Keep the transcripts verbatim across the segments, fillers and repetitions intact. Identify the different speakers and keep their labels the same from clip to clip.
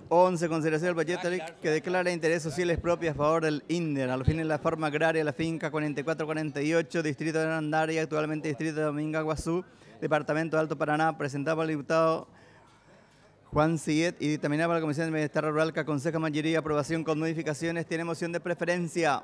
Speaker 1: once. Consideración del proyecto de ley que declara interés social propio a favor del INDER, a los fines de la forma agraria, la finca cuarenta y cuatro cuarenta y ocho, distrito de Arandari, actualmente distrito de Dominga Guazú, departamento de Alto Paraná, presentado por el diputado Juan Siguet y dictaminado por la Comisión de Bienestar Rural, que aconseja mayoría aprobación con modificaciones. Tiene moción de preferencia.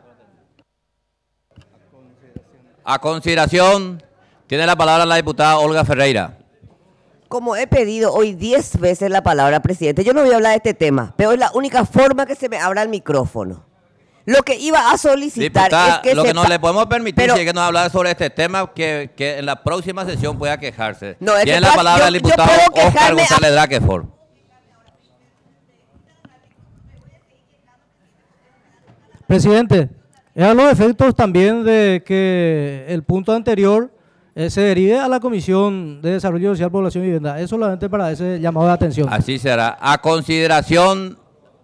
Speaker 2: A consideración, tiene la palabra la diputada Olga Ferreira.
Speaker 3: Como he pedido hoy diez veces la palabra, presidente, yo no voy a hablar de este tema, pero es la única forma que se me abra el micrófono. Lo que iba a solicitar
Speaker 2: Diputada,
Speaker 3: es que
Speaker 2: lo
Speaker 3: se
Speaker 2: que no le podemos permitir
Speaker 3: pero,
Speaker 2: si es que nos habla sobre este tema, que, que en la próxima sesión pueda quejarse.
Speaker 3: No,
Speaker 2: tiene la palabra
Speaker 3: yo,
Speaker 2: el diputado Oscar González a... Draquefort.
Speaker 4: Presidente, es a los efectos también de que el punto anterior eh, se derive a la Comisión de Desarrollo Social, Población y Vivienda. Es solamente para ese llamado de atención.
Speaker 2: Así será. A consideración,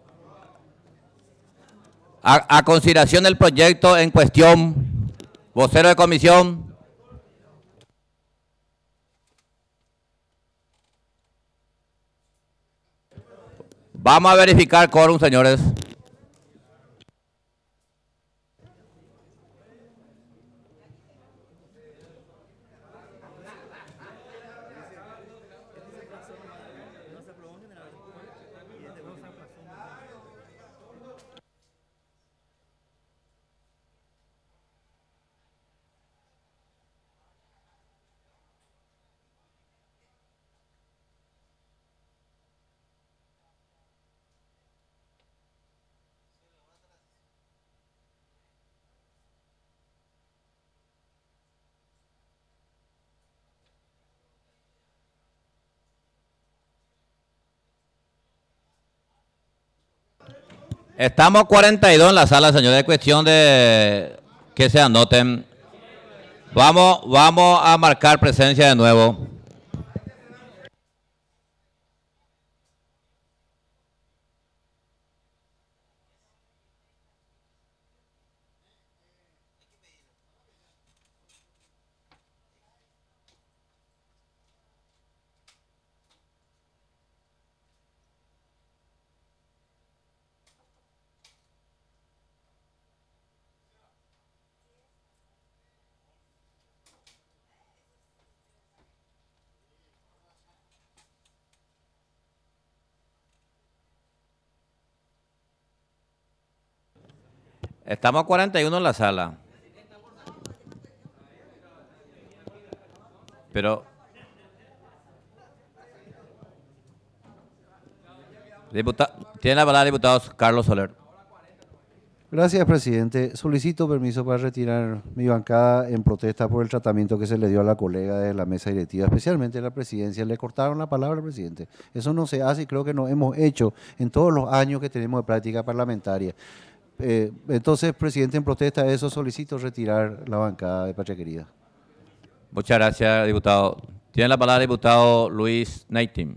Speaker 2: a, a consideración del proyecto en cuestión, vocero de comisión. Vamos a verificar quórum, señores. Estamos cuarenta y dos en la sala, señores. Es cuestión de que se anoten. Vamos, vamos a marcar presencia de nuevo. Estamos a cuarenta y uno en la sala. Pero... Diputado, tiene la palabra el diputado Carlos Soler.
Speaker 5: Gracias, presidente. Solicito permiso para retirar mi bancada en protesta por el tratamiento que se le dio a la colega de la mesa directiva, especialmente a la presidencia. Le cortaron la palabra al presidente. Eso no se hace y creo que no hemos hecho en todos los años que tenemos de práctica parlamentaria. Eh, entonces, presidente, en protesta de eso, solicito retirar la bancada de Patria Querida.
Speaker 2: Muchas gracias, diputado. Tiene la palabra el diputado Luis Neitim.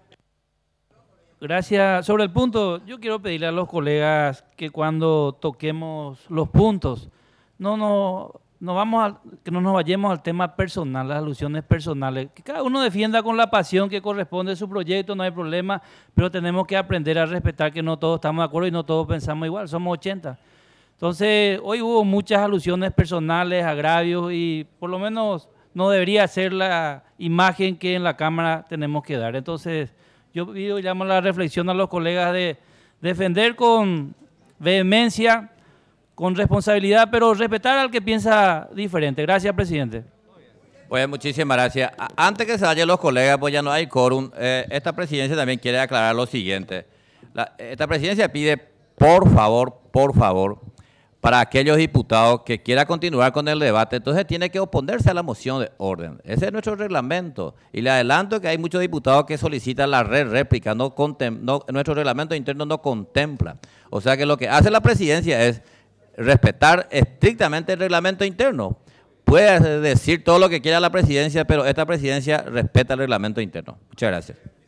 Speaker 6: Gracias. Sobre el punto, yo quiero pedirle a los colegas que cuando toquemos los puntos, no, no, no vamos a, que no nos vayamos al tema personal, las alusiones personales. Que cada uno defienda con la pasión que corresponde a su proyecto, no hay problema, pero tenemos que aprender a respetar que no todos estamos de acuerdo y no todos pensamos igual, somos ochenta. Entonces, hoy hubo muchas alusiones personales, agravios y por lo menos no debería ser la imagen que en la Cámara tenemos que dar. Entonces, yo pido y llamo a la reflexión a los colegas de defender con vehemencia, con responsabilidad, pero respetar al que piensa diferente. Gracias, presidente.
Speaker 2: Pues muchísimas gracias. Antes que se vayan los colegas, pues ya no hay quórum. Eh, esta presidencia también quiere aclarar lo siguiente. La, esta presidencia pide, por favor, por favor, para aquellos diputados que quieran continuar con el debate, entonces tiene que oponerse a la moción de orden. Ese es nuestro reglamento. Y le adelanto que hay muchos diputados que solicitan la re réplica, no no, nuestro reglamento interno no contempla. O sea que lo que hace la presidencia es respetar estrictamente el reglamento interno. Puede decir todo lo que quiera la presidencia, pero esta presidencia respeta el reglamento interno. Muchas gracias.